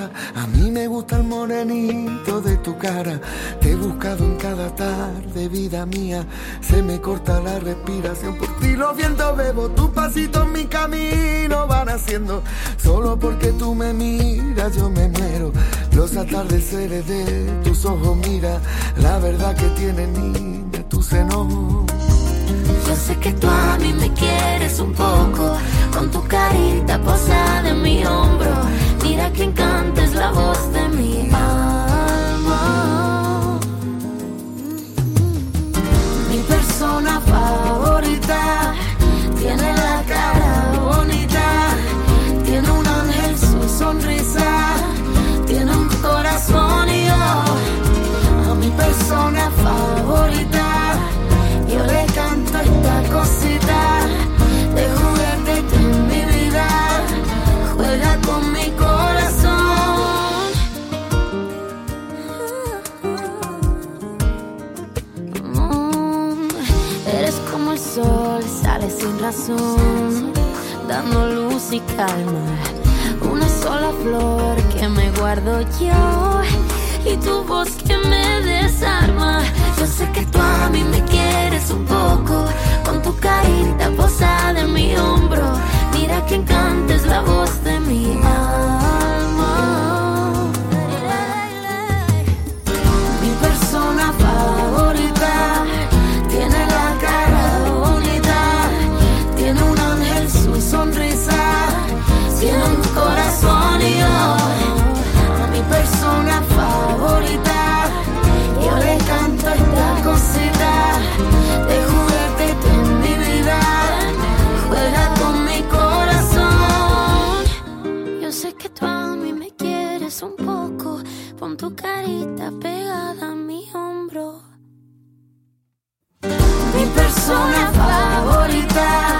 pasa. A mí me gusta el morenito de tu cara. Te he buscado en cada tarde, vida mía. Se me corta la respiración. Por ti los vientos bebo, tus pasitos mi camino van haciendo. Solo porque tú me miras yo me muero. Los atardeceres de tus ojos, mira la verdad que tiene niña tu seno. Yo sé que tú a mí me quieres un poco, con tu carita posada en mi hombro. Mira que encanta es la voz de mi alma. Mi persona favorita tiene la cara bonita, tiene un ángel su sonrisa, tiene un corazón y yo a mi persona favorita yo le canto esta cosita de juguete en mi vida, juega con mi corazón. Eres como el sol, sale sin razón, dando luz y calma. Una sola flor que me guardo yo y tu voz que me desarma. Yo sé que tú a mí me quieres un poco, con tu carita posada en mi hombro. Mira que encanta es la voz de mi alma. Mi persona favorita tiene la cara bonita, tiene un ángel su sonrisa, tiene un corazón y yo a mi persona favorita yo le canto esta cosita de juguete en mi vida, juega con mi corazón. Yo sé que tú a mí me quieres un poco, pon tu carita pegada a mi hombro. Mi persona favorita